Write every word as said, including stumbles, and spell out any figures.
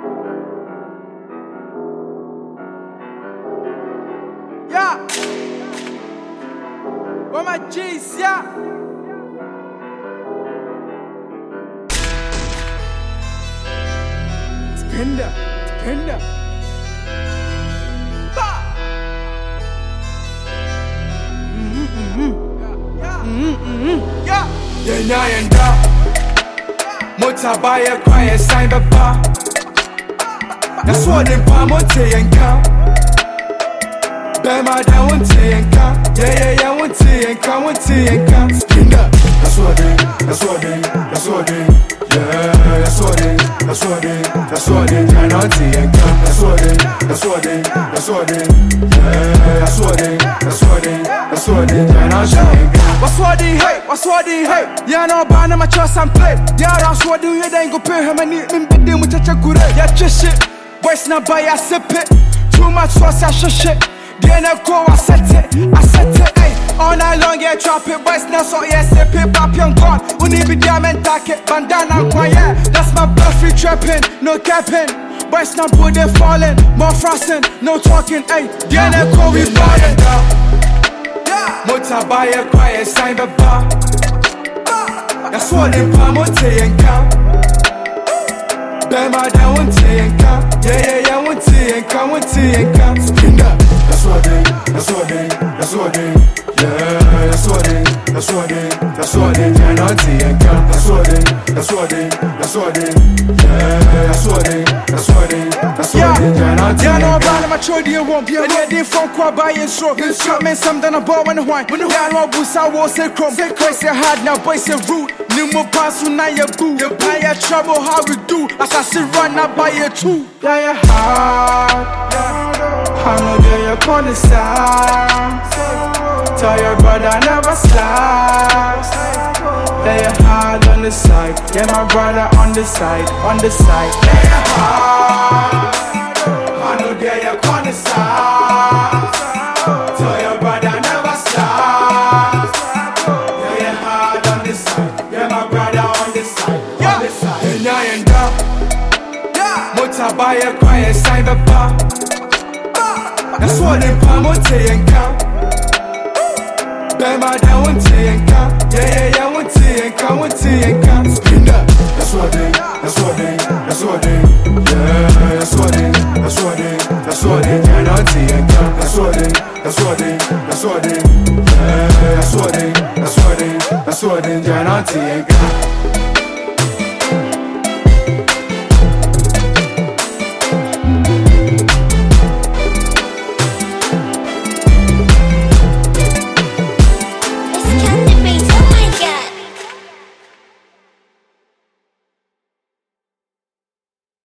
Yeah. Where my G's, yeah. Spinda, spinda. Ba. Mhm, mhm. Yeah, mhm, mhm. Yeah. Yeah, yeah, yeah. Motabaya quiet sign baba. That's what they promote and count. Bema da wunti and count. Yeah, yeah, yeah, wunti and count, wunti and count. Spinda. That's what they, that's what they, that's what they. Yeah, that's what they, that's what they, that's what they. Janati and count. That's what they, that's what they, that's what they. Yeah, that's what they, that's what they, that's what they. Janati and count. What's what they hate? What's what they hate? Yeah, no ban my trust and play. Yeah, that's what do you then go pay him and eat me bidi with a chakure. Yeah, just shit. Boys not buy a sip it. Too much sauce, I should shit. Then I go, I set it, I set it, ayy. All night long, yeah, drop it. Boys now, so yeah, sip it, pop young gone. We need be diamond tacket, bandana, quiet. That's my blood free trapping, no capping. Boys now, put they falling, more frosting, no talking, ayy. Then I go, we ballin'. Motabaya quiet, sign the bar. That's what they promote and count. Bema da wunti and count. Yeah, yeah, yeah, wunti and count, wunti and count. Spinda. That's what they, that's what they, that's what they. Yeah, that's what they, that's what they, that's what they. Janati and count. That's what they, that's what they, that's what they. Yeah, that's what they, that's what they, that's what they. Janati. Yeah, no, brand my chodi won't be a lady from Kwaba and so. Shot me something about when wine. When the yeah, no boost I was a chrome. Say boys say hard now, boys say rude. New more pass when I boo. You buy a trouble, how we do? As I see run, I buy a two. Yeah, yeah, hard. I know that you're on the side. Tell your brother never stop. Yeah, you're hard on the side. Yeah, my brother on the side, on the side. Yeah, you're hard. I know that you're on the side. Tell your brother never stop. Yeah, you're hard on the side. Yeah, my brother on the side, on the side. And I end up. Motabaya quiet, sign the bar. That's what they promote and count. Bema da wunti and count. Yeah, yeah, yeah, wunti and count, wunti and count. Spinda. That's what they, that's what they, that's what they. Yeah, that's what they, that's what they, that's what they. Janati and count. That's what they, that's what they, that's what they. Yeah, that's what they, that's what they, that's what they. Janati and count.